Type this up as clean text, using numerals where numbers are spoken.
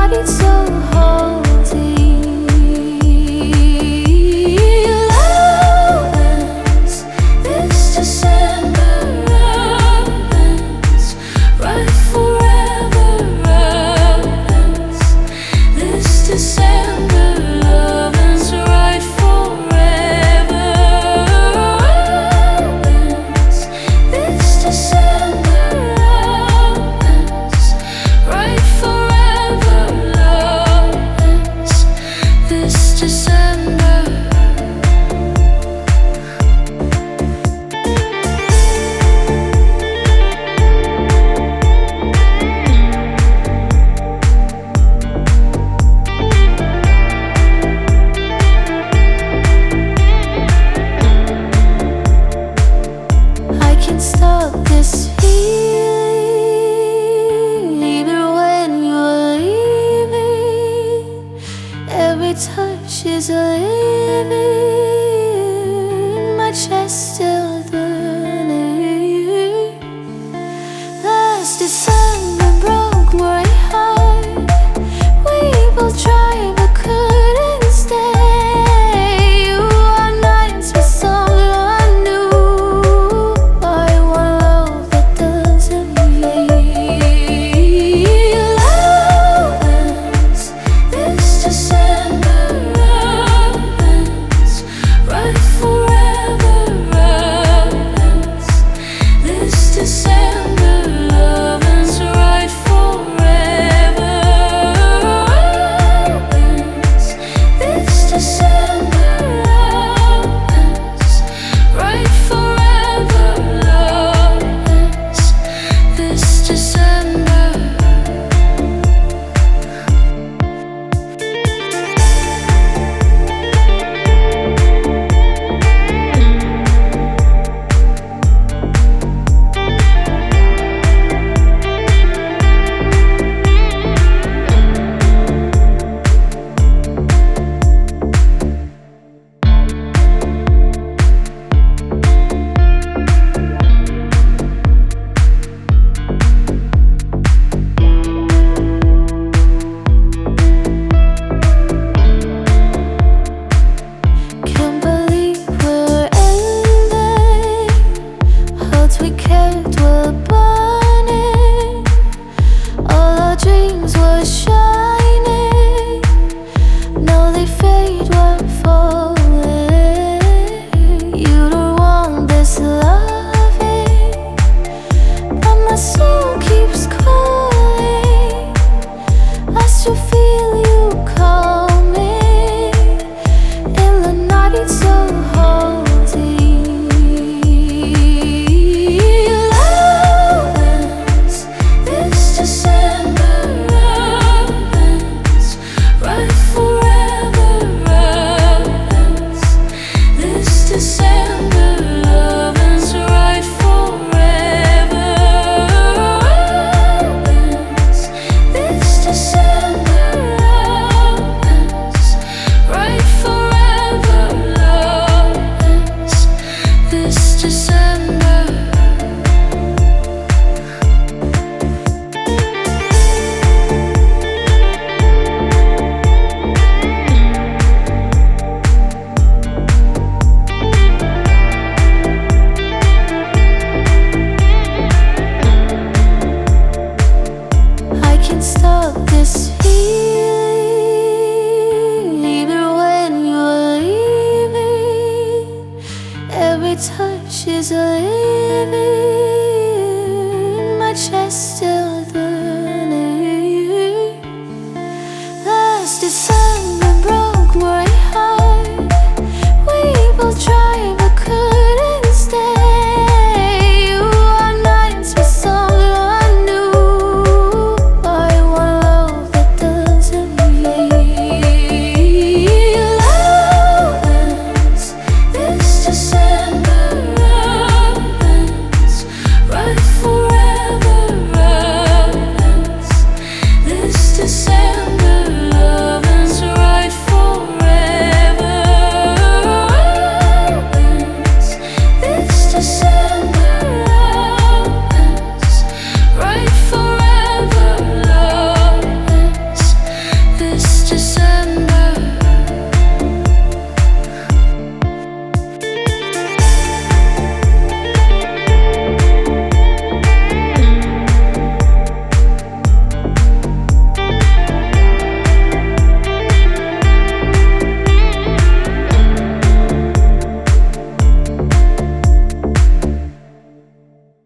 touch is a living, my chest still burning. Last December broke my heart. We both tried but couldn't stay. You are nice with someone new. I want love that doesn't fade. Love ends this December. Right forever ends this December. Love ends right forever ends this December. Love ends right forever. Love ends this December. Can't believe we're ending. Hearts we kept were burning. All our dreams were shining. Now they fade when falling. You don't want this loving, but my soul keeps calling. I still feel you coming. In the night it's so holding. Love ends this December. Love ends right forever. Ends this December. Love ends right forever. Ends this December. Love ends right forever. Love ends this December. I can't stop this feeling, even when you're leaving. Every touch is a living, my chest still burning. Last December